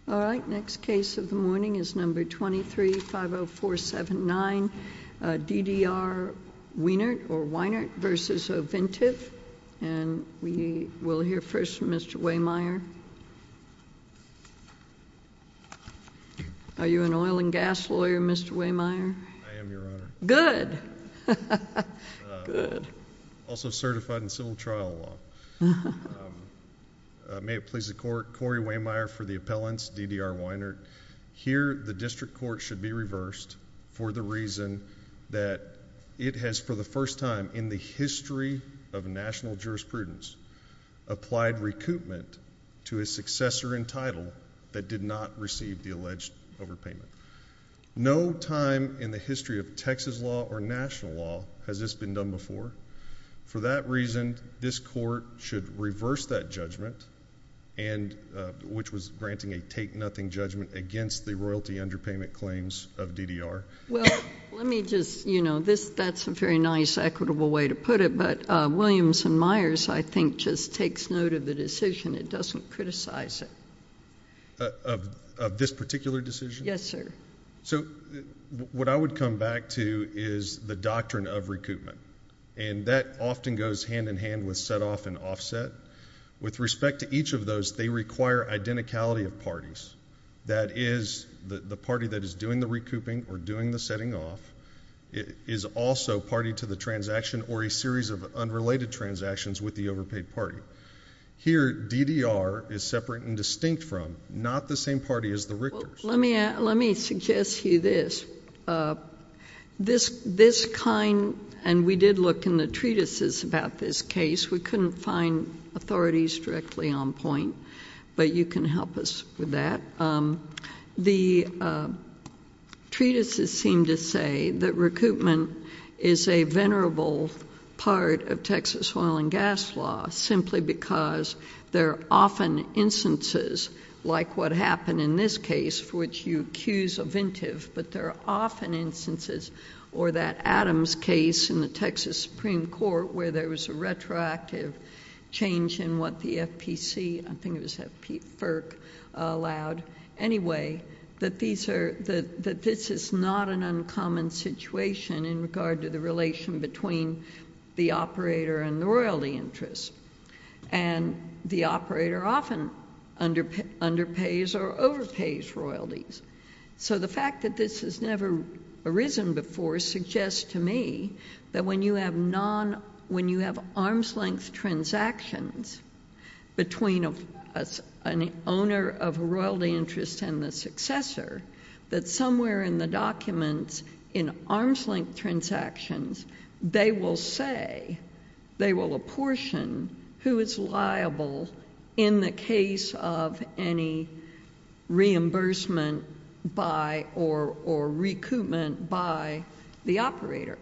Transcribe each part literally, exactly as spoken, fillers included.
All right, next case of the morning is number twenty-three five oh four seven nine, uh, D D R Wienert or Weinert versus Ovintiv. And we will hear first from Mister Wehmeyer. Are you an oil and gas lawyer, Mister Wehmeyer? I am, Your Honor. Good. uh, Good. Also certified in civil trial law. um, uh, may it please the court, Corey Wehmeyer for the appellants, D D R Weinert. Here, the district court should be reversed for the reason that it has, for the first time in the history of national jurisprudence, applied recoupment to a successor in title that did not receive the alleged overpayment. No time in the history of Texas law or national law has this been done before. For that reason, this court should reverse that judgment, and uh, which was granting a take-nothing judgment against the royalty underpayment claims of D D R. Well, let me just, you know, this that's a very nice, equitable way to put it, but uh, Williams and Myers, I think, just takes note of the decision. It doesn't criticize it. Uh, of, of this particular decision? Yes, sir. So uh, what I would come back to is the doctrine of recoupment, and that often goes hand in hand with set-off and offset. With respect to each of those, they require identicality of parties. That is, the, the party that is doing the recouping or doing the setting off is also party to the transaction or a series of unrelated transactions with the overpaid party. Here, D D R is separate and distinct from, not the same party as the Richters. Well, let me uh, let me suggest to you this. Uh, this this kind, and we did look in the treatises about this case. We couldn't find authorities directly on point, but you can help us with that. Um, the uh, treatises seem to say that recoupment is a venerable part of Texas oil and gas law simply because there are often instances like what happened in this case for which you accuse Ovintiv, but there are often instances, or that Adams case in the Texas Supreme Court where there was a retroactive change in what the F P C, I think it was F P, F E R C, uh, allowed. Anyway, that these are that that this is not an uncommon situation in regard to the relation between the operator and the royalty interest, and the operator often underpay, underpays or overpays royalties. So the fact that this has never arisen before suggests to me that when you have non when you have arm's length transactions between a, a, an owner of a royalty interest and the successor, that somewhere in the documents in arm's length transactions they will say, they will apportion who is liable in the case of any reimbursement by or, or recoupment by the operator.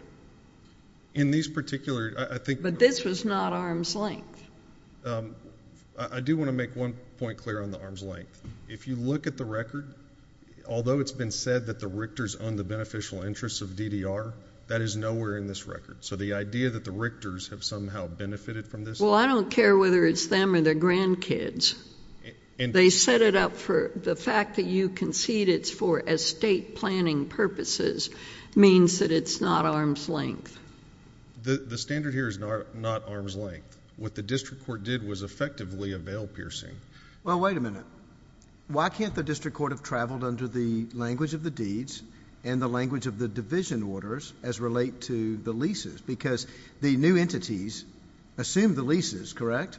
In these particular, I, I think... But this was not arm's length. Um, I, I do want to make one point clear on the arm's length. If you look at the record, although it's been said that the Richters own the beneficial interests of D D R, that is nowhere in this record. So the idea that the Richters have somehow benefited from this... Well, I don't care whether it's them or their grandkids. And they set it up for the fact that you concede it's for estate planning purposes means that it's not arm's length. The, the standard here is not, not arm's length. What the district court did was effectively a veil piercing. Well, wait a minute. Why can't the district court have traveled under the language of the deeds and the language of the division orders as relate to the leases? Because the new entities assume the leases, correct?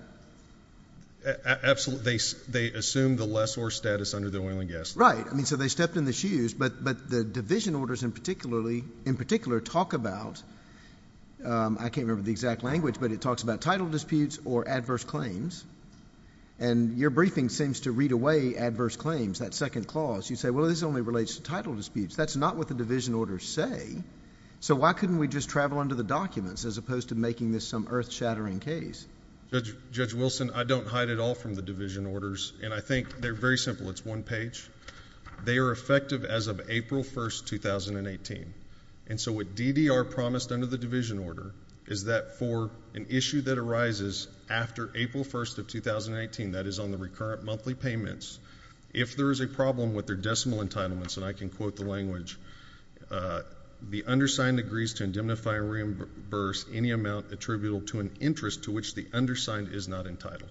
A- absolutely. They, they assume the lessor status under the oil and gas law. Right. I mean, so they stepped in the shoes, but, but the division orders in particularly, in particular talk about, um, I can't remember the exact language, but it talks about title disputes or adverse claims. And your briefing seems to read away adverse claims, that second clause. You say, well, this only relates to title disputes. That's not what the division orders say. So why couldn't we just travel under the documents as opposed to making this some earth-shattering case? Judge, Judge Wilson, I don't hide it all from the division orders, and I think they're very simple. It's one page. They are effective as of April first, two thousand eighteen. And so what D D R promised under the division order is that for an issue that arises after April first of two thousand eighteen, that is on the recurrent monthly payments, if there is a problem with their decimal entitlements, and I can quote the language, uh, the undersigned agrees to indemnify and reimburse any amount attributable to an interest to which the undersigned is not entitled.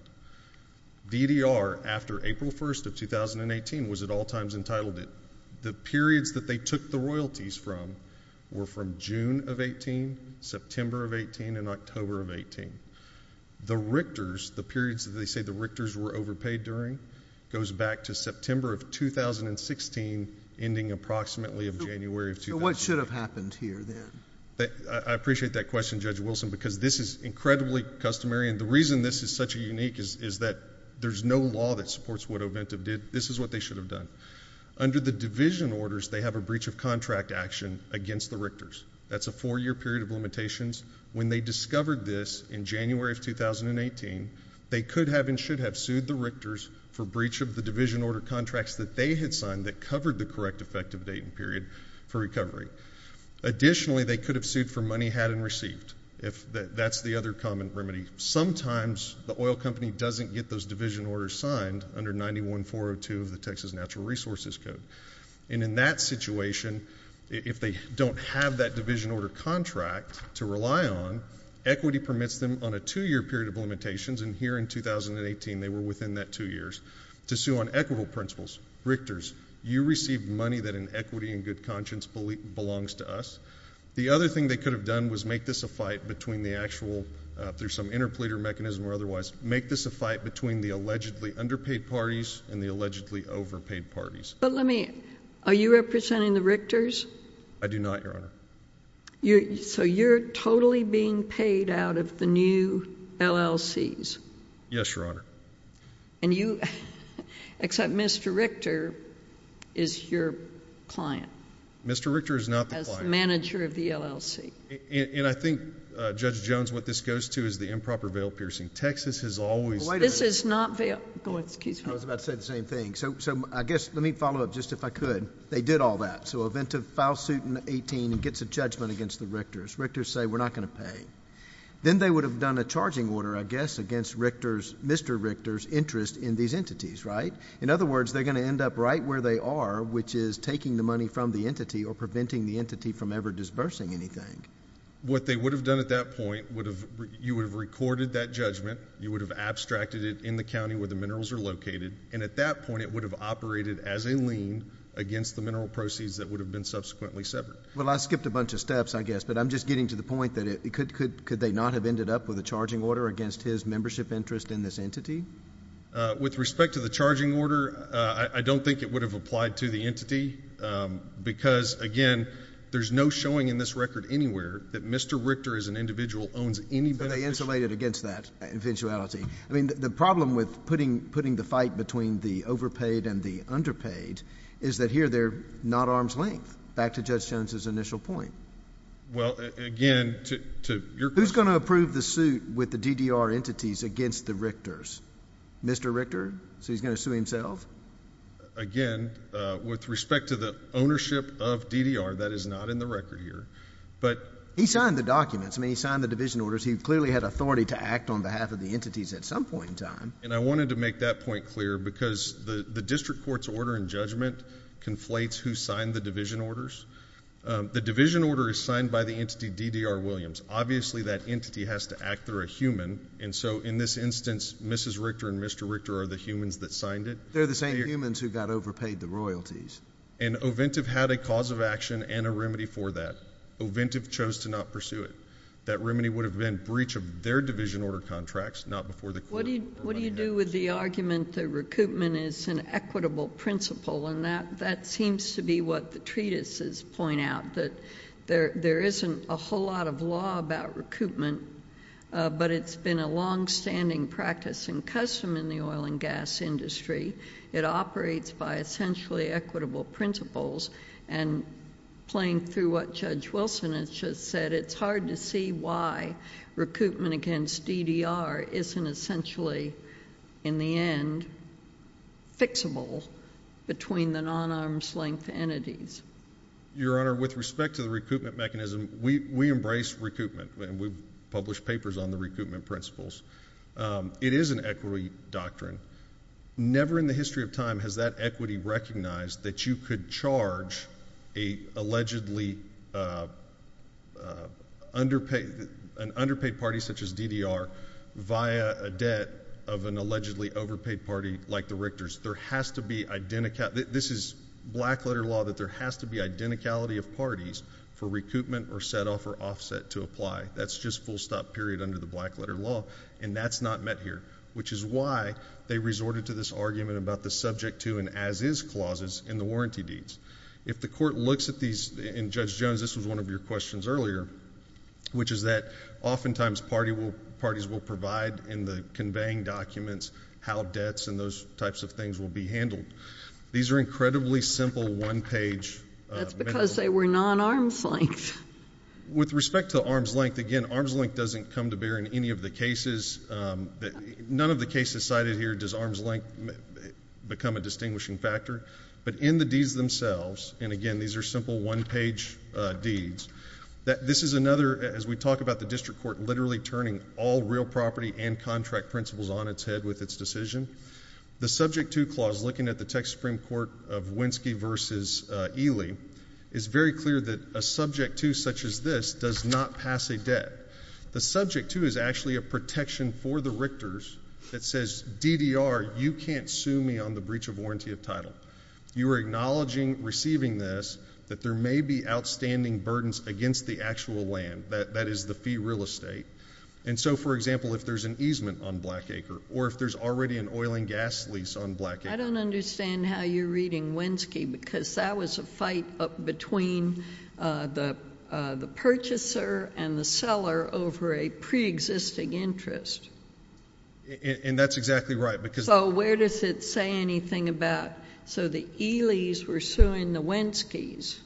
D D R, after April first of two thousand eighteen, was at all times entitled it. The periods that they took the royalties from were from June of eighteen, September of eighteen, and October of eighteen. The Richters, the periods that they say the Richters were overpaid during, goes back to September of two thousand sixteen, ending approximately of January of two thousand eighteen. So what should have happened here then? That, I, I appreciate that question, Judge Wilson, because this is incredibly customary, and the reason this is such a unique is, is that there's no law that supports what Ovintiv did. This is what they should have done. Under the division orders, they have a breach of contract action against the Richters. That's a four-year period of limitations. When they discovered this in January of two thousand eighteen, they could have and should have sued the Richters for breach of the division order contracts that they had signed that covered the correct effective date and period for recovery. Additionally, they could have sued for money had and received. If that, that's the other common remedy. Sometimes the oil company doesn't get those division orders signed under ninety-one four oh two of the Texas Natural Resources Code. And in that situation, if they don't have that division order contract to rely on, equity permits them on a two-year period of limitations, and here in two thousand eighteen they were within that two years, to sue on equitable principles. Richters, you received money that in equity and good conscience belongs to us. The other thing they could have done was make this a fight between the actual, uh, through some interpleader mechanism or otherwise, make this a fight between the allegedly underpaid parties and the allegedly overpaid parties. But let me, are you representing the Richters? I do not, Your Honor. You're, so you're totally being paid out of the new L L Cs? Yes, Your Honor. And you, except Mister Richter is your client? Mister Richter is not the as client. As manager of the L L C. And, and I think, uh, Judge Jones, what this goes to is the improper veil piercing. Texas has always... Well, this is not veil... Go ahead, excuse me. I was about to say the same thing. So, so I guess let me follow up just if I could. They did all that. So Ovintiv files suit in eighteen and gets a judgment against the Richters. Richters say, we're not going to pay. Then they would have done a charging order, I guess, against Richter's, Mister Richter's interest in these entities, right? In other words, they're going to end up right where they are, which is taking the money from the entity or preventing the entity from ever disbursing anything. What they would have done at that point would have, you would have recorded that judgment, you would have abstracted it in the county where the minerals are located, and at that point it would have operated as a lien against the mineral proceeds that would have been subsequently severed. Well, I skipped a bunch of steps, I guess, but I'm just getting to the point that it, it could, could, could they not have ended up with a charging order against his membership interest in this entity? Uh, with respect to the charging order, uh, I, I don't think it would have applied to the entity um, because, again, there's no showing in this record anywhere that Mister Richter as an individual owns any benefit. So they insulated against that eventuality. I mean, the, the problem with putting, putting the fight between the overpaid and the underpaid is that here they're not arm's length, back to Judge Jones's initial point. Well, again, to, to your Who's going to approve the suit with the D D R entities against the Richters? Mister Richter? So he's going to sue himself? Again, uh, with respect to the ownership of D D R, that is not in the record here. But he signed the documents. I mean, he signed the division orders. He clearly had authority to act on behalf of the entities at some point in time. And I wanted to make that point clear because the, the district court's order and judgment conflates who signed the division orders. Um, the division order is signed by the entity D D R Williams. Obviously, that entity has to act through a human. And so in this instance, Missus Richter and Mister Richter are the humans that signed it. They're the same They're, humans who got overpaid the royalties. And Ovintiv had a cause of action and a remedy for that. Ovintiv chose to not pursue it. That remedy would have been breach of their division order contracts, not before the court. What do you, what do you do with the argument that recoupment is an equitable principle, and that, that seems to be what the treatises point out, that there, there isn't a whole lot of law about recoupment, uh, but it's been a long-standing practice and custom in the oil and gas industry. It operates by essentially equitable principles, and playing through what Judge Wilson has just said, it's hard to see why recoupment against D D R isn't essentially, in the end, fixable between the non-arm's length entities. Your Honor, with respect to the recoupment mechanism, we, we embrace recoupment, and we've published papers on the recoupment principles. Um, it is an equity doctrine. Never in the history of time has that equity recognized that you could charge a allegedly uh, uh, underpaid, an underpaid party such as D D R via a debt of an allegedly overpaid party like the Richters. There has to be identical. This is black letter law that there has to be identicality of parties for recoupment or set off or offset to apply. That's just full stop period under the black letter law, and that's not met here, which is why they resorted to this argument about the subject to and as is clauses in the warranty deeds. If the court looks at these, and Judge Jones, this was one of your questions earlier, which is that oftentimes party will, parties will provide in the conveying documents how debts and those types of things will be handled. These are incredibly simple one-page uh, That's because they were non-arm's length. With respect to arm's length, again, arm's length doesn't come to bear in any of the cases. Um, that, none of the cases cited here does arm's length become a distinguishing factor. But in the deeds themselves, and again, these are simple one-page uh, deeds, that this is another, as we talk about the district court literally turning all real property and contract principles on its head with its decision. The subject to clause, looking at the Texas Supreme Court of Winsky versus uh, Ely, is very clear that a subject to such as this does not pass a debt. The subject to is actually a protection for the Richters that says, D D R, you can't sue me on the breach of warranty of title. You are acknowledging receiving this, that there may be outstanding burdens against the actual land, that, that is the fee real estate. And so, for example, if there's an easement on Blackacre, or if there's already an oil and gas lease on Blackacre. I don't understand how you're reading Winsky, because that was a fight up between uh, the uh, the purchaser and the seller over a pre-existing interest. And, and that's exactly right. Because so where does it say anything about, so the Elys were suing the Winskys?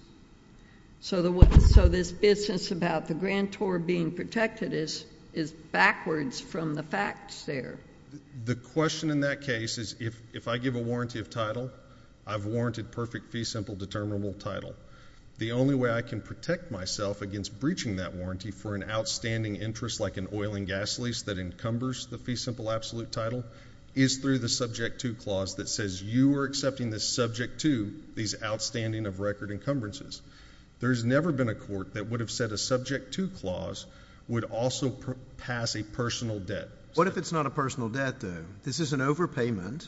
So, the, so this business about the grantor being protected is is backwards from the facts there. The question in that case is if, if I give a warranty of title, I've warranted perfect fee simple determinable title. The only way I can protect myself against breaching that warranty for an outstanding interest like an oil and gas lease that encumbers the fee simple absolute title is through the subject to clause that says you are accepting this subject to these outstanding of record encumbrances. There's never been a court that would have said a subject to clause would also pr- pass a personal debt. What if it's not a personal debt, though? This is an overpayment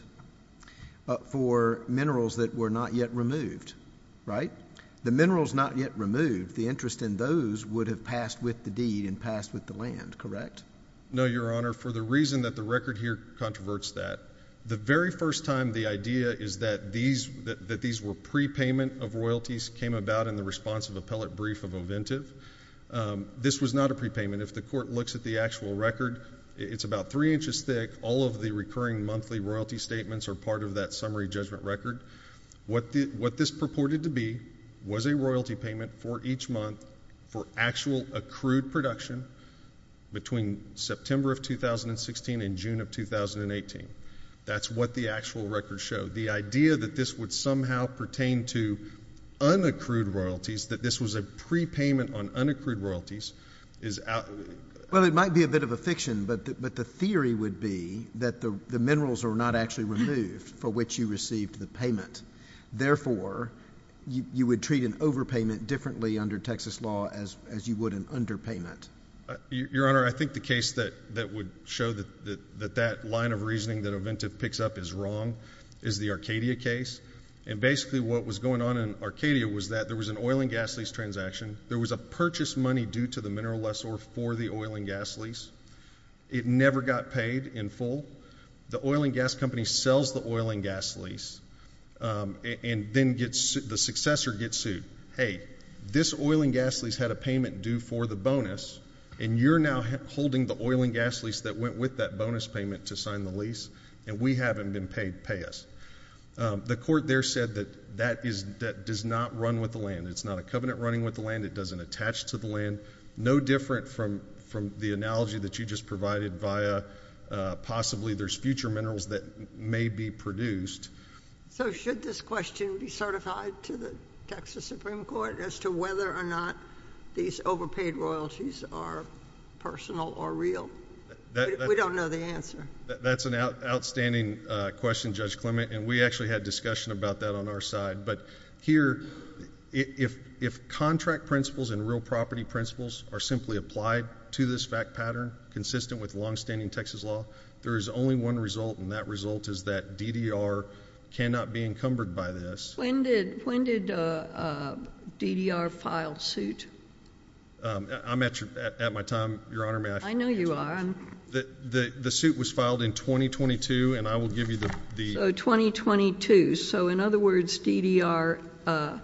uh, for minerals that were not yet removed, right? The minerals not yet removed, the interest in those would have passed with the deed and passed with the land, correct? No, Your Honor, for the reason that the record here controverts that. The very first time the idea is that these that, that these were prepayment of royalties came about in the responsive appellate brief of Oventive. Um, this was not a prepayment. If the court looks at the actual record, it's about three inches thick. All of the recurring monthly royalty statements are part of that summary judgment record. What, the, what this purported to be was a royalty payment for each month for actual accrued production between September of two thousand sixteen and June of two thousand eighteen. That's what the actual record showed. The idea that this would somehow pertain to unaccrued royalties, that this was a prepayment on unaccrued royalties, is out. Well, it might be a bit of a fiction, but the, but the theory would be that the, the minerals are not actually removed for which you received the payment. Therefore, you, you would treat an overpayment differently under Texas law as, as you would an underpayment. Uh, Your Honor, I think the case that, that would show that, that that that line of reasoning that Oventive picks up is wrong is the Arcadia case. And basically what was going on in Arcadia was that there was an oil and gas lease transaction. There was a purchase money due to the mineral lessor for the oil and gas lease. It never got paid in full. The oil and gas company sells the oil and gas lease um, and, and then gets the successor gets sued. Hey, this oil and gas lease had a payment due for the bonus, and you're now holding the oil and gas lease that went with that bonus payment to sign the lease, and we haven't been paid. Pay us. Um, the court there said that that, is, that does not run with the land. It's not a covenant running with the land. It doesn't attach to the land. No different from, from the analogy that you just provided via uh, possibly there's future minerals that may be produced. So should this question be certified to the Texas Supreme Court as to whether or not these overpaid royalties are personal or real? That, that, we don't know the answer. That, that's an out, outstanding uh, question, Judge Clement, and we actually had discussion about that on our side. But here, if, if contract principles and real property principles are simply applied to this fact pattern, consistent with longstanding Texas law, there is only one result, and that result is that D D R cannot be encumbered by this. When did, when did uh, uh, D D R file suit? Um, I'm at, your, at, at my time, Your Honor. May I? I know you are. I'm the, the, the suit was filed in twenty twenty-two, and I will give you the... the so twenty twenty-two. So in other words, D D R uh,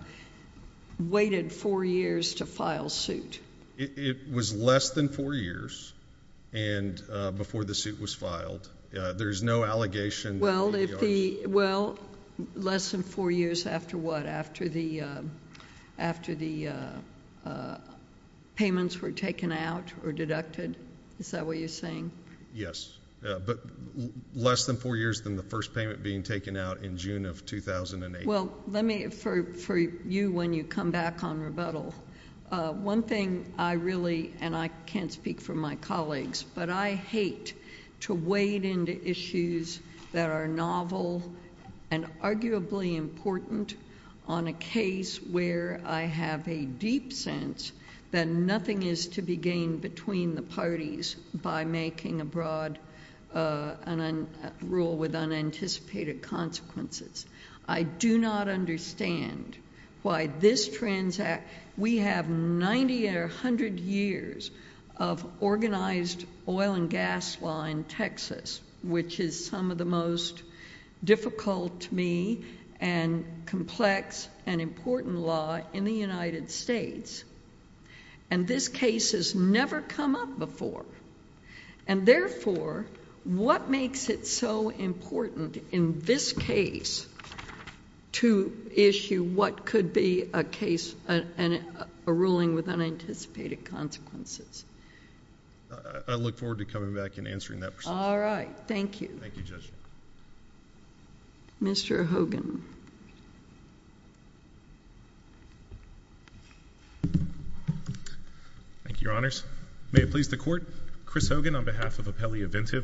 waited four years to file suit. It, it was less than four years and uh, before the suit was filed. Uh, there's no allegation... Well, if the... Well, less than four years after what? After the... Uh, after the... Uh, uh, payments were taken out or deducted? Is that what you're saying? Yes, uh, but l- less than four years than the first payment being taken out in June of two thousand eight. Well, let me, for, for you when you come back on rebuttal, uh, one thing I really, and I can't speak for my colleagues, but I hate to wade into issues that are novel and arguably important on a case where I have a deep sense that nothing is to be gained between the parties by making a broad uh, an un, uh, rule with unanticipated consequences. I do not understand why this transact, we have ninety or one hundred years of organized oil and gas law in Texas, which is some of the most difficult to me and complex and important law in the United States. And this case has never come up before. And therefore, what makes it so important in this case to issue what could be a case, a, a, a ruling with unanticipated consequences? I, I look forward to coming back and answering that. All right. Thank you. Thank you, Judge. Mister Hogan. Your Honors. May it please the Court, Chris Hogan on behalf of Appellee Aventiv.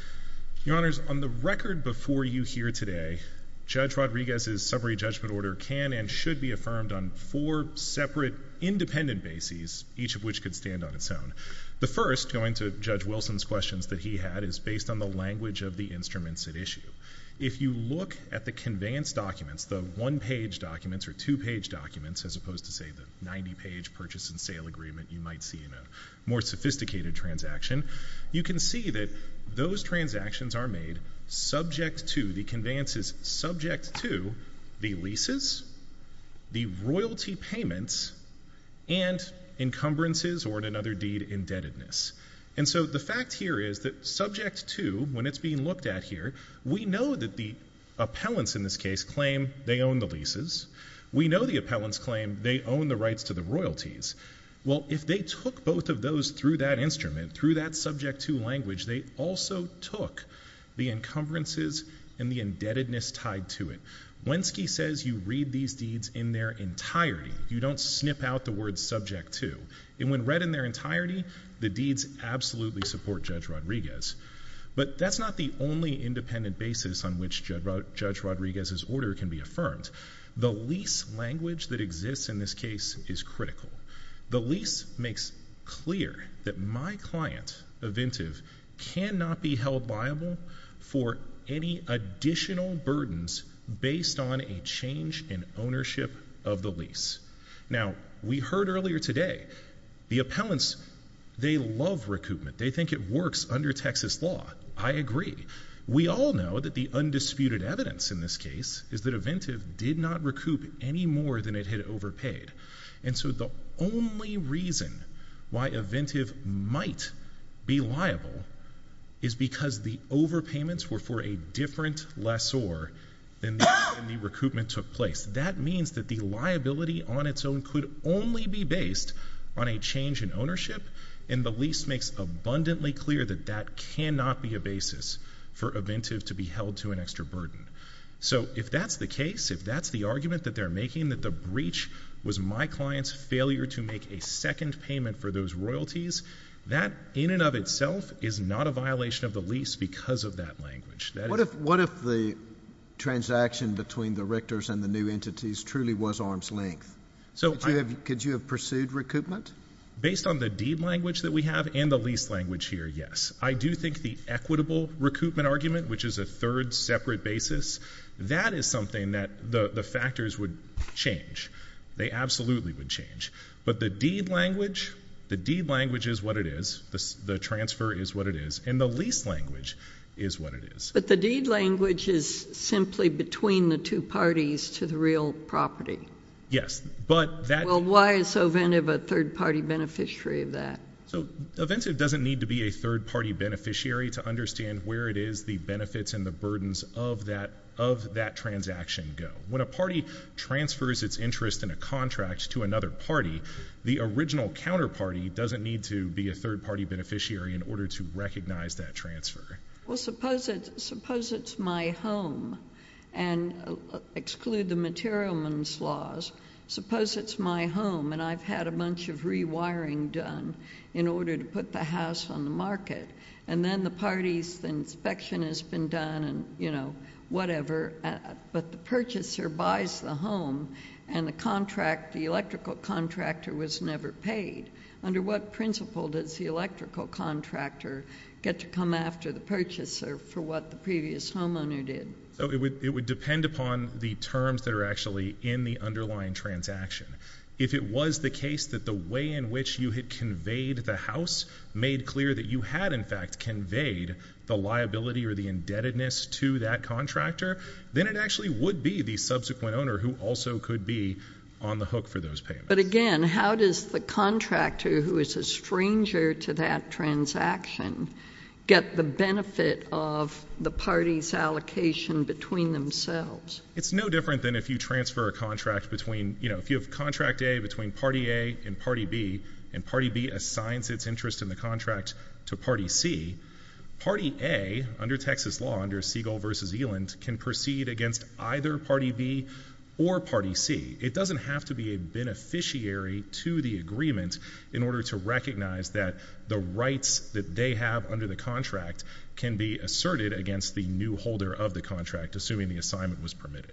Your Honors, on the record before you here today, Judge Rodriguez's summary judgment order can and should be affirmed on four separate independent bases, each of which could stand on its own. The first, going to Judge Wilson's questions that he had, is based on the language of the instruments at issue. If you look at the conveyance documents, the one-page documents or two-page documents, as opposed to, say, the ninety-page purchase and sale agreement you might see in a more sophisticated transaction, you can see that those transactions are made subject to, the conveyances subject to the leases, the royalty payments, and encumbrances or in another deed, indebtedness. And so the fact here is that subject to, when it's being looked at here, we know that the appellants in this case claim they own the leases. We know the appellants claim they own the rights to the royalties. Well, if they took both of those through that instrument, through that subject to language, they also took the encumbrances and the indebtedness tied to it. Wensky says you read these deeds in their entirety. You don't snip out the word subject to. And when read in their entirety, the deeds absolutely support Judge Rodriguez. But that's not the only independent basis on which Judge Rodriguez's order can be affirmed. The lease language that exists in this case is critical. The lease makes clear that my client, Aventiv, cannot be held liable for any additional burdens based on a change in ownership of the lease. Now, we heard earlier today, the appellants, they love recoupment. They think it works under Texas law. I agree. We all know that the undisputed evidence in this case is that Aventiv did not recoup any more than it had overpaid. And so the only reason why Aventiv might be liable is because the overpayments were for a different lessor than the, than the recoupment took place. That means that the liability on its own could only be based on a change in ownership, and the lease makes abundantly clear that that cannot be a basis for Aventiv to be held to an extra burden. So if that's the case, if that's the argument that they're making, that the breach was my client's failure to make a second payment for those royalties, That, in and of itself, is not a violation of the lease because of that language. That what is, if what if the transaction between the Richters and the new entities truly was arm's length? So could you, I, have, could you have pursued recoupment? Based on the deed language that we have and the lease language here, yes. I do think the equitable recoupment argument, which is a third separate basis, that is something that the, the factors would change. They absolutely would change. But the deed language, the deed language is what it is. The, the transfer is what it is. And the lease language is what it is. But the deed language is simply between the two parties to the real property. Yes, but that... Well, why is Oventive a third-party beneficiary of that? So Oventive doesn't need to be a third-party beneficiary to understand where it is the benefits and the burdens of that of that transaction go. When a party transfers its interest in a contract to another party, the original counterparty doesn't need to be a third-party beneficiary in order to recognize that transfer. Well, suppose it's, suppose it's my home, and uh, exclude the materialman's laws. Suppose it's my home and I've had a bunch of rewiring done in order to put the house on the market, and then the parties, the inspection has been done and, you know, whatever, uh, but the purchaser buys the home and the contract, the electrical contractor was never paid. Under what principle does the electrical contractor get to come after the purchaser for what the previous homeowner did? So it would, it would depend upon the terms that are actually in the underlying transaction. If it was the case that the way in which you had conveyed the house made clear that you had in fact conveyed the liability or the indebtedness to that contractor, then it actually would be the subsequent owner who also could be on the hook for those payments. But again, how does the contractor, who is a stranger to that transaction, get the benefit of the parties' allocation between themselves? It's no different than if you transfer a contract between, you know, if you have contract A between party A and party B, and party B assigns its interest in the contract to party C, party A, under Texas law, under Siegel versus Eland, can proceed against either party B or party C. It doesn't have to be a beneficiary to the agreement in order to recognize that the rights that they have under the contract can be asserted against the new holder of the contract, assuming the assignment was permitted.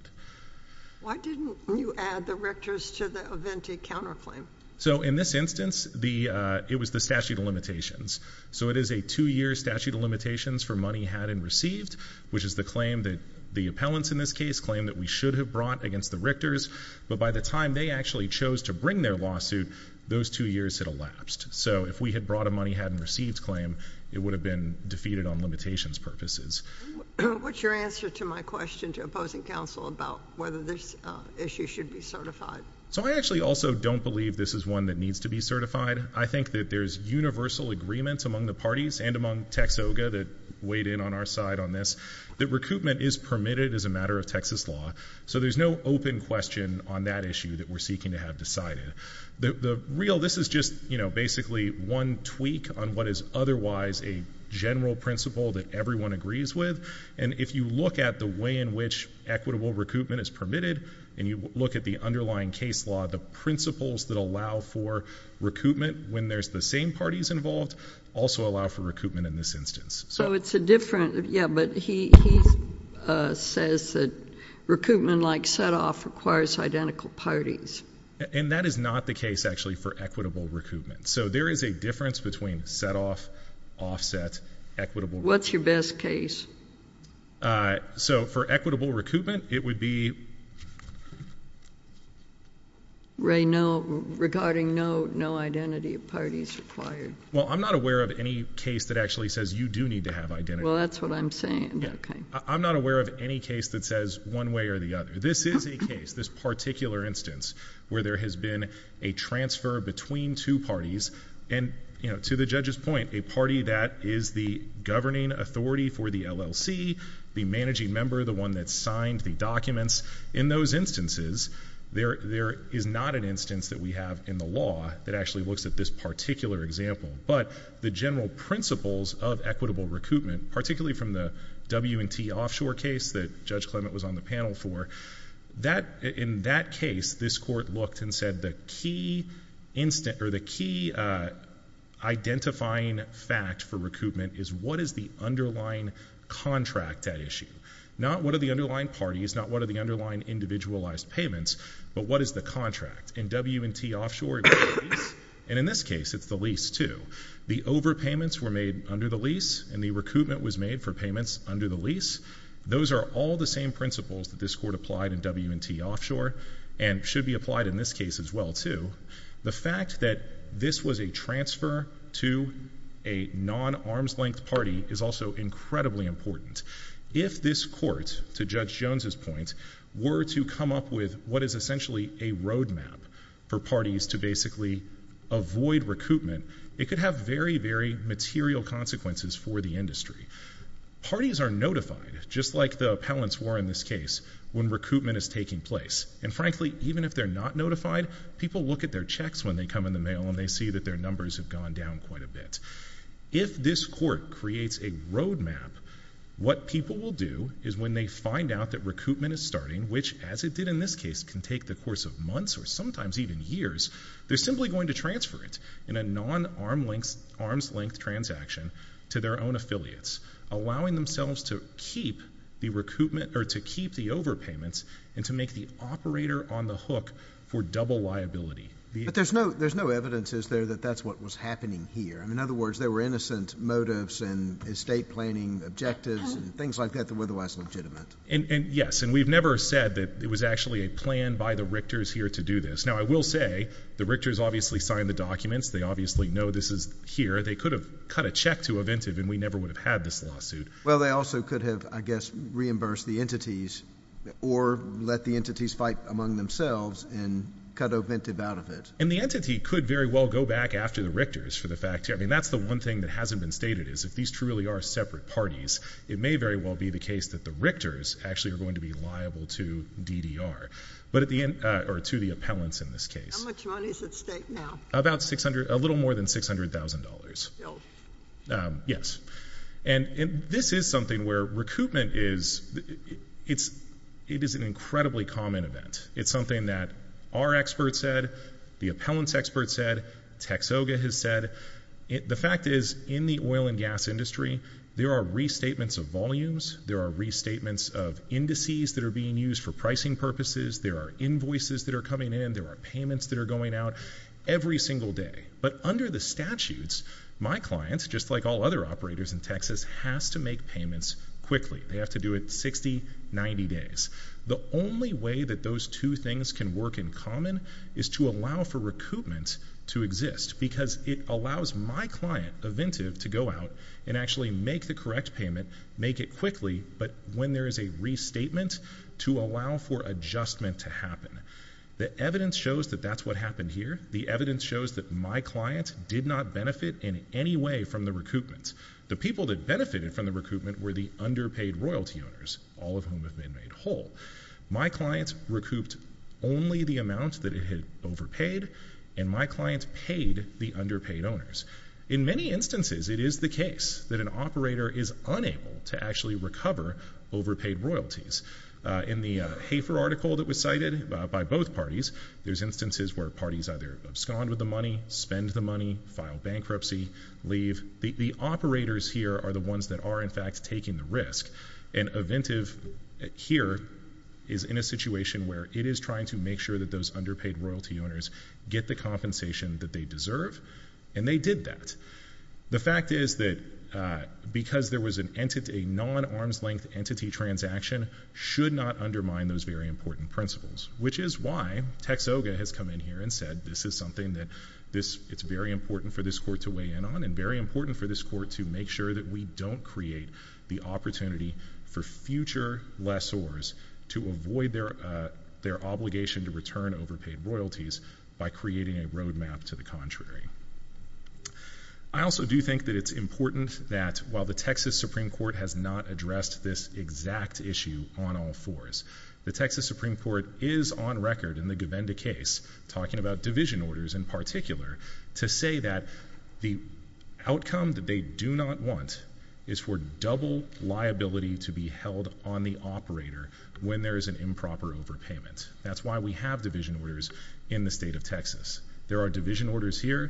Why didn't you add the Richters to the Oventive counterclaim? So in this instance, the uh, it was the statute of limitations. So it is a two-year statute of limitations for money had and received, which is the claim that the appellants in this case claim that we should have brought against the Richters, but by the time they actually chose to bring their lawsuit, those two years had elapsed. So if we had brought a money had and received claim, it would have been defeated on limitations purposes. What's your answer to my question to opposing counsel about whether this uh, issue should be certified? So I actually also don't believe this is one that needs to be certified. I think that there's universal agreement among the parties and among Texoga that weighed in on our side on this, that recoupment is permitted as a matter of Texas law. So there's no open question on that issue that we're seeking to have decided. The, the real, this is just, you know, basically one tweak on what is otherwise a general principle that everyone agrees with. And if you look at the way in which equitable recoupment is permitted, and you look at the underlying case law, the principles that allow for recoupment when there's the same parties involved also allow for recoupment in this instance. So, so it's a different, yeah, but he, he uh, says that recoupment like set-off requires identical parties. And that is not the case actually for equitable recoupment. So there is a difference between set-off, offset, equitable. What's your best case? Uh, so for equitable recoupment, it would be Ray, no, regarding no no identity of parties required. Well, I'm not aware of any case that actually says you do need to have identity. Well, that's what I'm saying. Yeah. Okay. I'm not aware of any case that says one way or the other. This is a case, this particular instance, where there has been a transfer between two parties, and, you know, to the judge's point, a party that is the governing authority for the L L C, the managing member, the one that signed the documents. In those instances, There, there is not an instance that we have in the law that actually looks at this particular example. But the general principles of equitable recoupment, particularly from the W and T offshore case that Judge Clement was on the panel for, that in that case, this court looked and said the key instant or the key uh, identifying fact for recoupment is what is the underlying contract at issue. Not what are the underlying parties, not what are the underlying individualized payments, but what is the contract. In W and T Offshore, it's the lease, and in this case, it's the lease too. The overpayments were made under the lease, and the recoupment was made for payments under the lease. Those are all the same principles that this court applied in W and T Offshore, and should be applied in this case as well too. The fact that this was a transfer to a non-arm's length party is also incredibly important. If this court, to Judge Jones's point, were to come up with what is essentially a roadmap for parties to basically avoid recoupment, it could have very, very material consequences for the industry. Parties are notified, just like the appellants were in this case, when recoupment is taking place. And frankly, even if they're not notified, people look at their checks when they come in the mail and they see that their numbers have gone down quite a bit. If this court creates a roadmap, what people will do is when they find out that recoupment is starting, which, as it did in this case, can take the course of months or sometimes even years, they're simply going to transfer it in a non-arm's length transaction to their own affiliates, allowing themselves to keep the recoupment or to keep the overpayments and to make the operator on the hook for double liability. But there's no there's no evidence, is there, that that's what was happening here? I mean, in other words, there were innocent motives and estate planning objectives and things like that that were otherwise legitimate. And, and yes, and we've never said that it was actually a plan by the Richters here to do this. Now, I will say the Richters obviously signed the documents. They obviously know this is here. They could have cut a check to Ovintiv and we never would have had this lawsuit. Well, they also could have, I guess, reimbursed the entities or let the entities fight among themselves and cut Ovintiv out of it. And the entity could very well go back after the Richters for the fact, I mean, that's the one thing that hasn't been stated is if these truly are separate parties, it may very well be the case that the Richters actually are going to be liable to D D R. But at the end, uh, or to the appellants in this case. How much money is at stake now? About six hundred, a little more than six hundred thousand dollars. Still. Um, yes. And, and this is something where recoupment is, it's, it is an incredibly common event. It's something that our expert said, the appellant's expert said, Texoga has said. It, the fact is, in the oil and gas industry, there are restatements of volumes, there are restatements of indices that are being used for pricing purposes, there are invoices that are coming in, there are payments that are going out every single day. But under the statutes, my client, just like all other operators in Texas, has to make payments quickly. They have to do it sixty, ninety days. The only way that those two things can work in common is to allow for recoupment to exist because it allows my client, Ovintiv, to go out and actually make the correct payment, make it quickly, but when there is a restatement, to allow for adjustment to happen. The evidence shows that that's what happened here. The evidence shows that my client did not benefit in any way from the recoupment. The people that benefited from the recoupment were the underpaid royalty owners, all of whom have been made whole. My client recouped only the amount that it had overpaid, and my client paid the underpaid owners. In many instances, it is the case that an operator is unable to actually recover overpaid royalties. Uh, in the uh, Hafer article that was cited uh, by both parties, there's instances where parties either abscond with the money, spend the money, file bankruptcy, leave. The, the operators here are the ones that are, in fact, taking the risk. And Ovintiv here is in a situation where it is trying to make sure that those underpaid royalty owners get the compensation that they deserve, and they did that. The fact is that uh, because there was an entity, a non-arm's length entity transaction should not undermine those very important principles, which is why Texoga has come in here and said this is something that this, it's very important for this court to weigh in on and very important for this court to make sure that we don't create the opportunity for future lessors to avoid their, uh, their obligation to return overpaid royalties by creating a roadmap to the contrary. I also do think that it's important that while the Texas Supreme Court has not addressed this exact issue on all fours, the Texas Supreme Court is on record in the Govenda case talking about division orders in particular to say that the outcome that they do not want is for double liability to be held on the operator when there is an improper overpayment. That's why we have division orders in the state of Texas. There are division orders here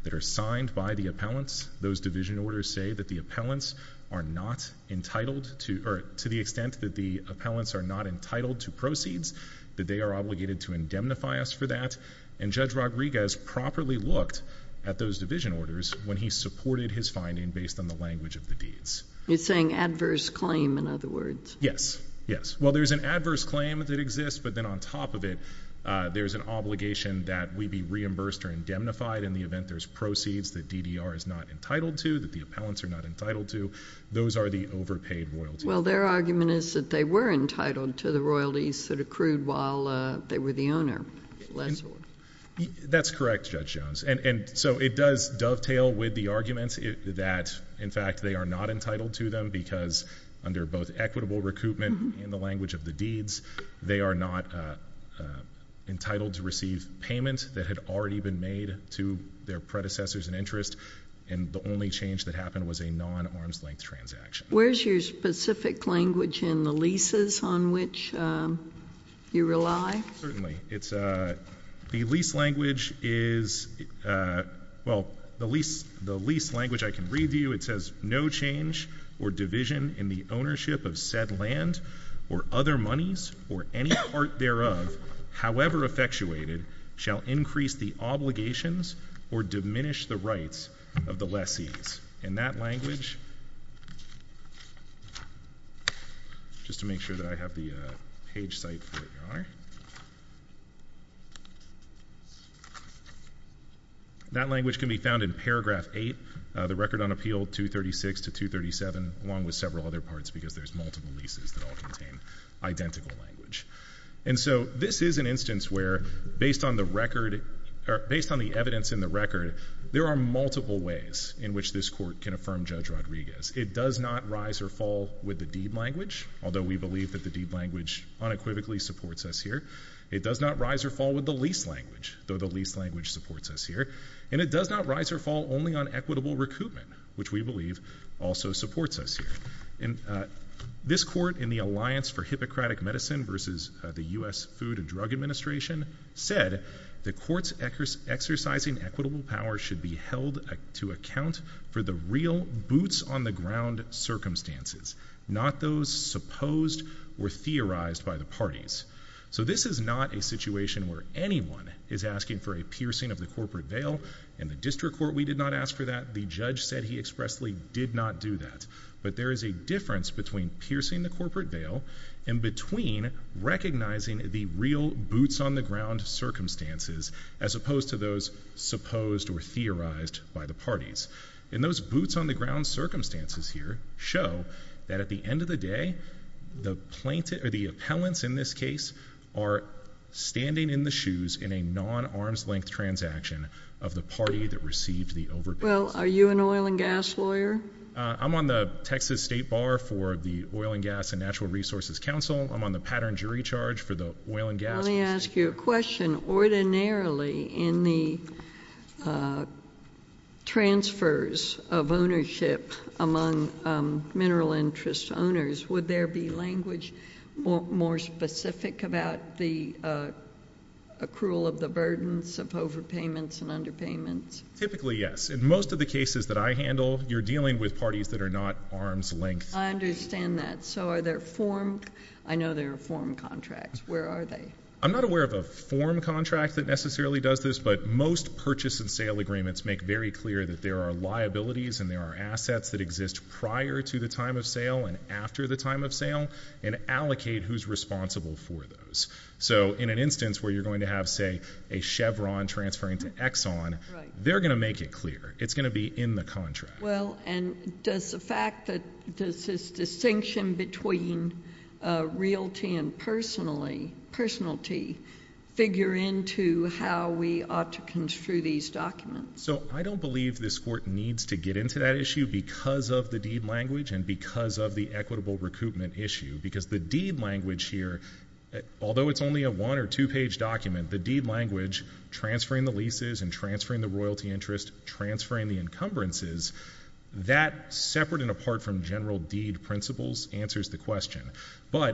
that are signed by the appellants. Those division orders say that the appellants are not entitled to, or to the extent that the appellants are not entitled to proceeds, that they are obligated to indemnify us for that. And Judge Rodriguez properly looked at those division orders when he supported his finding based on the language of the deeds. You're saying adverse claim, in other words? Yes, yes. Well, there's an adverse claim that exists, but then on top of it, uh, there's an obligation that we be reimbursed or indemnified in the event there's proceeds that D D R is not entitled to, that the appellants are not entitled to. Those are the overpaid royalties. Well, their argument is that they were entitled to the royalties that accrued while uh, they were the owner, lessor. That's correct, Judge Jones. And, and so it does dovetail with the arguments it, that, in fact, they are not entitled to them because under both equitable recoupment mm-hmm. and the language of the deeds, they are not uh, uh, entitled to receive payment that had already been made to their predecessors in interest, and the only change that happened was a non-arm's length transaction. Where's your specific language in the leases on which um, you rely? Certainly. It's... Uh, The lease language is, uh, well, the lease, the lease language I can read to you. It says, no change or division in the ownership of said land or other monies or any part thereof, however effectuated, shall increase the obligations or diminish the rights of the lessees. In that language, just to make sure that I have the uh, page cite for it, Your Honor. That language can be found in paragraph eight, uh, the record on appeal two thirty-six to two thirty-seven, along with several other parts because there's multiple leases that all contain identical language. And so this is an instance where, based on the record, or based on the evidence in the record, there are multiple ways in which this court can affirm Judge Rodriguez. It does not rise or fall with the deed language, although we believe that the deed language unequivocally supports us here. It does not rise or fall with the lease language, though the lease language supports us here. And it does not rise or fall only on equitable recoupment, which we believe also supports us here. And uh, this court in the Alliance for Hippocratic Medicine versus uh, the U S Food and Drug Administration said the courts ex- exercising equitable power should be held uh, to account for the real boots on the ground circumstances, not those supposed or theorized by the parties. So this is not a situation where anyone is asking for a piercing of the corporate veil. In the district court, we did not ask for that. The judge said he expressly did not do that. But there is a difference between piercing the corporate veil and between recognizing the real boots on the ground circumstances as opposed to those supposed or theorized by the parties. And those boots on the ground circumstances here show that at the end of the day, the plaintiff or the appellants in this case are standing in the shoes in a non-arm's length transaction of the party that received the overpayment. Well, are you an oil and gas lawyer? Uh, I'm on the Texas State Bar for the Oil and Gas and Natural Resources Council. I'm on the pattern jury charge for the oil and gas. Let me ask you a question. Ordinarily, in the uh, transfers of ownership among um, mineral interest owners, would there be language more, more specific about the uh, accrual of the burdens of overpayments and underpayments? Typically, yes. In most of the cases that I handle, you're dealing with parties that are not arm's length. I understand that. So are there form, I know there are form contracts. Where are they? I'm not aware of a form contract that necessarily does this, but most purchase and sale agreements make very clear that there are liabilities and there are assets that exist prior to the time of sale and after the time of sale, and allocate who's responsible for those. So in an instance where you're going to have, say, a Chevron transferring to Exxon, right, they're going to make it clear. It's going to be in the contract. Well, and does the fact that, does this distinction between uh, realty and personally, personality figure into how we ought to construe these documents? So I don't believe this court needs to get into that issue because of the deed language and because of the equitable recoupment issue, because the deed language here, although it's only a one or two page document, the deed language transferring the leases and transferring the royalty interest, transferring the encumbrances, that separate and apart from general deed principles answers the question. But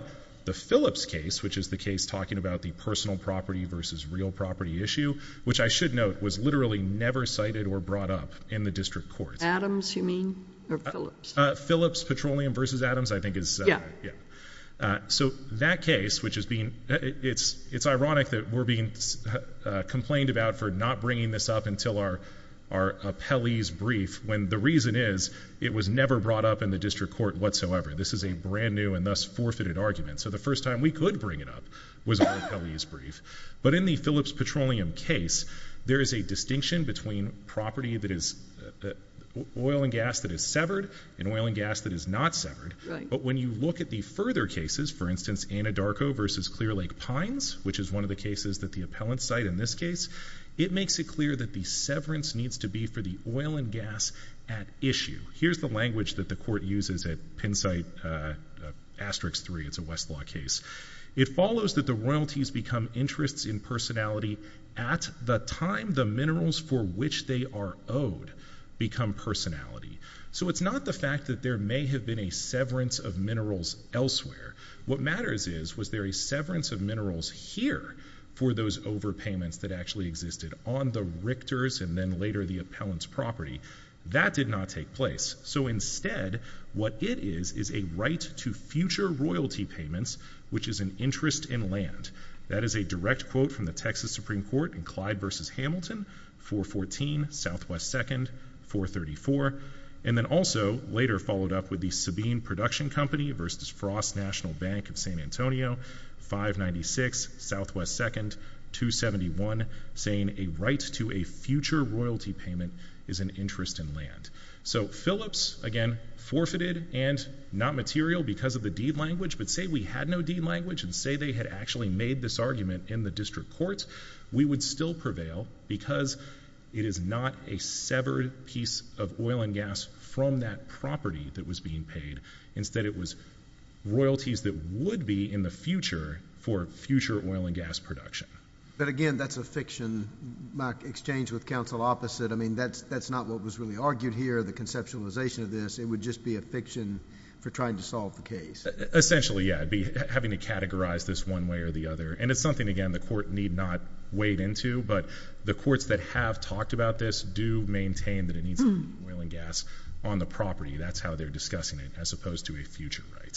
the Phillips case, which is the case talking about the personal property versus real property issue, which I should note was literally never cited or brought up in the district court. Adams, you mean, or Phillips? Uh, Phillips Petroleum versus Adams, I think is, uh, yeah. yeah. Uh, so that case, which is being, it, it's it's ironic that we're being uh, complained about for not bringing this up until our our appellee's brief, when the reason is it was never brought up in the district court whatsoever. This is a brand new and thus forfeited argument. So the first time we could bring it up was our appellee's brief. But in the Phillips Petroleum case, there is a distinction between property that is uh, uh, oil and gas that is severed and oil and gas that is not severed. Right. But when you look at the further cases, for instance, Anadarko versus Clear Lake Pines, which is one of the cases that the appellants cite in this case, it makes it clear that the severance needs to be for the oil and gas at issue. Here's the language that the court uses at Penn site uh, uh, asterisk three. It's a Westlaw case. It follows that the royalties become interests in personality at the time the minerals for which they are owed become personality. So it's not the fact that there may have been a severance of minerals elsewhere. What matters is, was there a severance of minerals here for those overpayments that actually existed on the Richter's and then later the appellant's property? That did not take place. So instead, what it is is a right to future royalty payments, which is an interest in land. That is a direct quote from the Texas Supreme Court in Clyde versus Hamilton, four fourteen Southwest second, four thirty-four, and then also later followed up with the Sabine Production Company versus Frost National Bank of San Antonio, five ninety-six Southwest second, two seventy-one, saying a right to a future royalty payment is an interest in land. So Phillips, again, forfeited and not material because of the deed language, but say we had no deed language and say they had actually made this argument in the district court, we would still prevail because it is not a severed piece of oil and gas from that property that was being paid. Instead, it was royalties that would be in the future for future oil and gas production. But again, that's a fiction. My exchange with counsel opposite, I mean, that's that's not what was really argued here, the conceptualization of this. It would just be a fiction for trying to solve the case. Essentially, yeah. It'd be having to categorize this one way or the other. And it's something, again, the court need not wade into, but the courts that have talked about this do maintain that it needs to be oil and gas on the property. That's how they're discussing it, as opposed to a future right.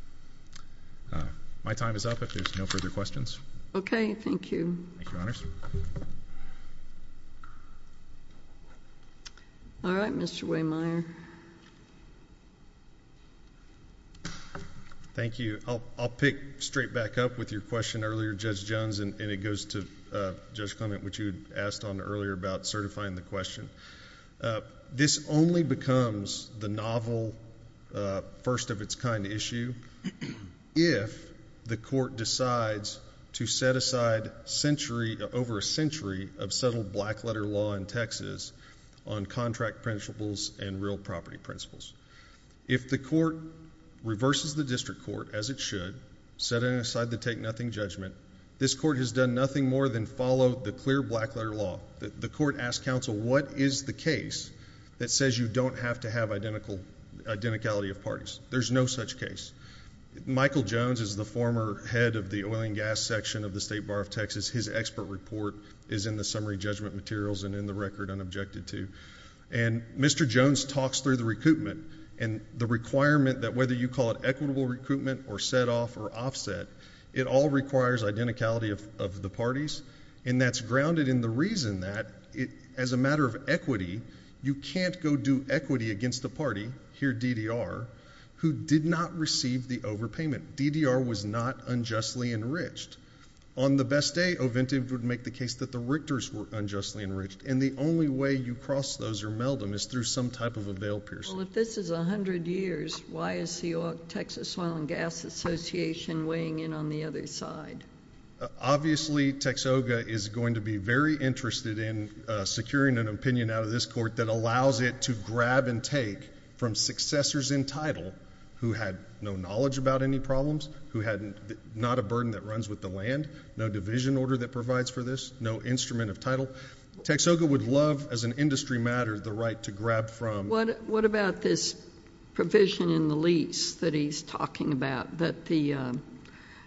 Uh, my time is up if there's no further questions. Okay, thank you. Thank you, Your Honors. All right, Mister Waymeyer. Thank you. I'll, I'll pick straight back up with your question earlier, Judge Jones, and, and it goes to uh, Judge Clement, which you had asked on earlier about certifying the question. Uh, this only becomes the novel, uh, first of its kind issue if the court decides to set aside century, over a century of settled black letter law in Texas on contract principles and real property principles. If the court reverses the district court, as it should, setting aside the take-nothing judgment, this court has done nothing more than follow the clear black letter law. The, the court asked counsel, what is the case that says you don't have to have identical identicality of parties? There's no such case. Michael Jones is the former head of the oil and gas section of the State Bar of Texas. His expert report is in the summary judgment materials and in the record unobjected to. And Mister Jones talks through the recoupment and the requirement that whether you call it equitable recoupment or set off or offset, it all requires identicality of, of the parties. And that's grounded in the reason that it, as a matter of equity, you can't go do equity against a party, here D D R, who did not receive the overpayment. D D R was not unjustly enriched. On the best day, Ovintiv would make the case that the Richters were unjustly enriched, and the only way you cross those or meld them is through some type of a veil piercing. Well, if this is one hundred years, why is the oil, Texas Oil and Gas Association weighing in on the other side? Uh, obviously, Texoga is going to be very interested in uh, securing an opinion out of this court that allows it to grab and take from successors in title who had no knowledge about any problems, who had not a burden that runs with the land, no division order that provides for this, no instrument of title. Texoga would love, as an industry matter, the right to grab from. What, what about this provision in the lease that he's talking about, that the uh,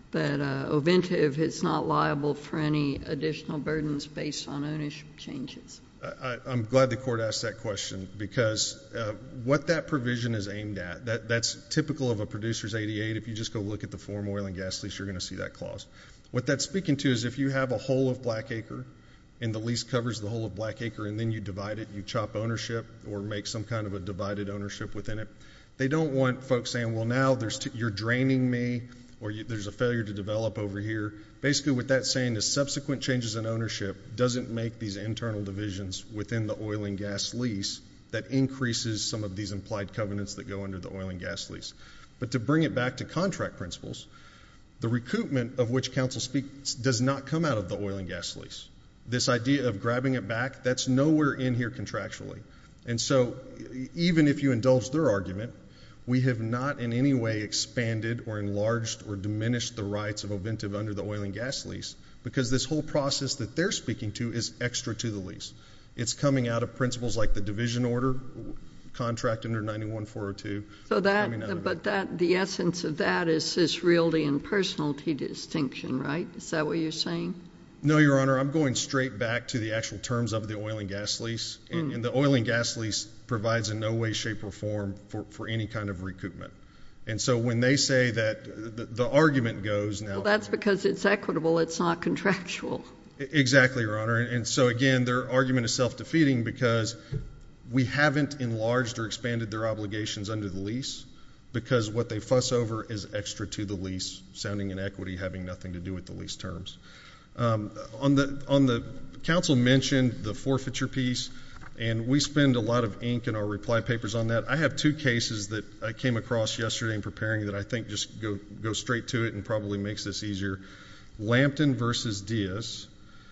that uh, Ovintiv is not liable for any additional burdens based on ownership changes? I, I'm glad the court asked that question because uh, what that provision is aimed at, that, that's typical of a producer's eighty-eight. If you just go look at the form oil and gas lease, you're going to see that clause. What that's speaking to is if you have a whole of Blackacre and the lease covers the whole of Blackacre and then you divide it, you chop ownership or make some kind of a divided ownership within it, they don't want folks saying, well, now there's t- you're draining me or you, there's a failure to develop over here. Basically what that's saying is subsequent changes in ownership doesn't make these internal divisions within the oil and gas lease that increases some of these implied covenants that go under the oil and gas lease. But to bring it back to contract principles, the recoupment of which counsel speaks does not come out of the oil and gas lease. This idea of grabbing it back, that's nowhere in here contractually. And so even if you indulge their argument, we have not in any way expanded or enlarged or diminished the rights of Ovintiv under the oil and gas lease because this whole process that they're speaking to is extra to the lease. It's coming out of principles like the division order, contract under ninety-one four oh two. So that, but that, the essence of that is this realty and personality distinction, right? Is that what you're saying? No, Your Honor, I'm going straight back to the actual terms of the oil and gas lease. Mm. And, and the oil and gas lease provides in no way, shape, or form for, for any kind of recoupment. And so when they say that the, the argument goes now... Well, that's because it's equitable, it's not contractual. Exactly, Your Honor. And so again, their argument is self-defeating because we haven't enlarged or expanded their obligations under the lease because what they fuss over is extra to the lease, sounding in equity, having nothing to do with the lease terms. Um, on the on the counsel mentioned the forfeiture piece, and we spend a lot of ink in our reply papers on that. I have two cases that I came across yesterday in preparing that I think just go go straight to it and probably makes this easier. Lampton versus Diaz,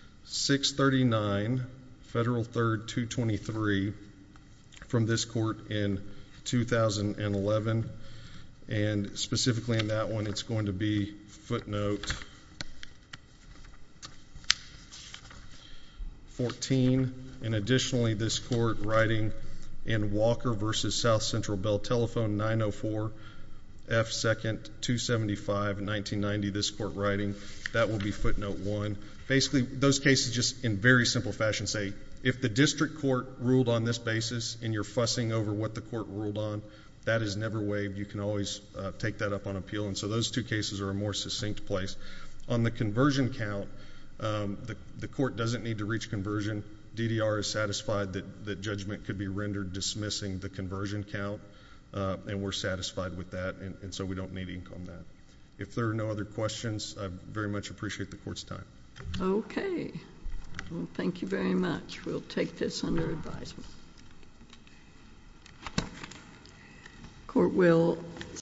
six thirty-nine Federal Third two twenty-three from this court in two thousand eleven, and specifically in that one, it's going to be footnote fourteen, and additionally this court writing in Walker versus South Central Bell Telephone nine oh four F second two seventy-five nineteen ninety, this court writing, that will be footnote one. Basically those cases just in very simple fashion say if the district court ruled on this basis and you're fussing over what the court ruled on, that is never waived. You can always uh, take that up on appeal, and so those two cases are a more succinct place. On the conversion count, Um, the, the court doesn't need to reach conversion. D D R is satisfied that, that judgment could be rendered dismissing the conversion count, uh, and we're satisfied with that, and, and so we don't need ink on that. If there are no other questions, I very much appreciate the court's time. Okay. Well, thank you very much. We'll take this under advisement. Court will